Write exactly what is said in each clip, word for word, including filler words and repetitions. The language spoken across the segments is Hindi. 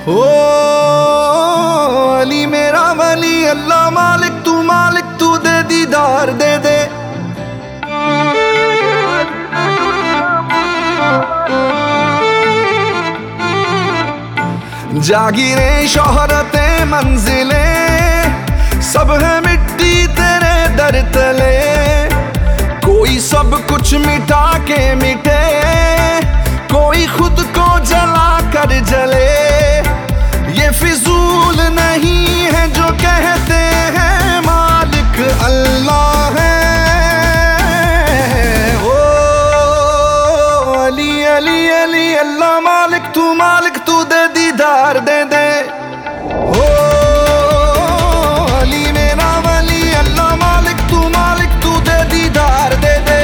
ओ अली मेरा वली, अल्लाह मालिक तू मालिक, तू दे दीदार दे दे। जागीरें शोहरतें मंजिलें सब है मिट्टी तेरे दर तले। कोई सब कुछ मिटा के मिटे, कोई खुद को जला कर जले। ये फिजूल नहीं है जो कहते हैं मालिक अल्लाह है। ओ अली अली अली अल्लाह मालिक तू मालिक, तू दे दीदार दे दे। ओ अली मेरा वली, अल्लाह मालिक तू मालिक, तू दे दीदार दे दे।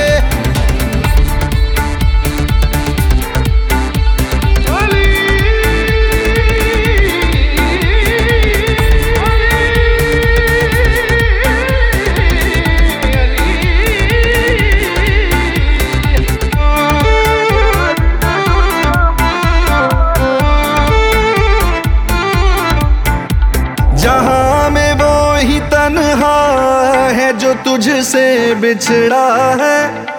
जहां में वो ही तन्हा है जो तुझसे बिछड़ा है।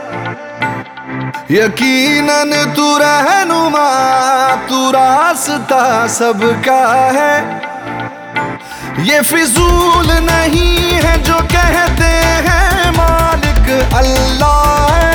यकीनन तू रहनुमा, तू रास्ता सबका है। ये फिजूल नहीं है जो कहते हैं मालिक अल्लाह है।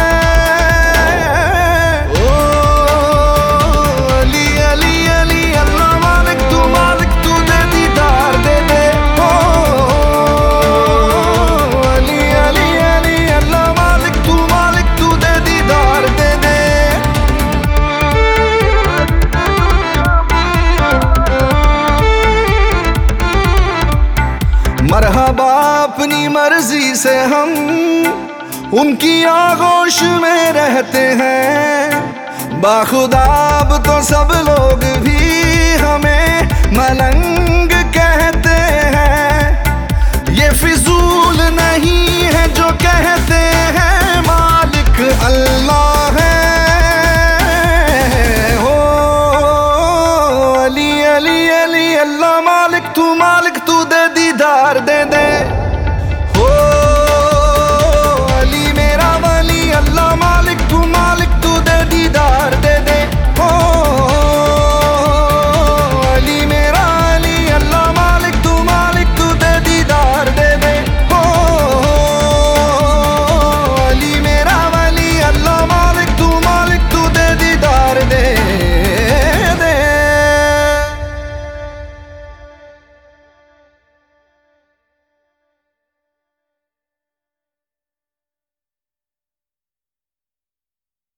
मरहबा अपनी मर्जी से हम उनकी आगोश में रहते हैं। बाखुदा अब तो सब लोग भी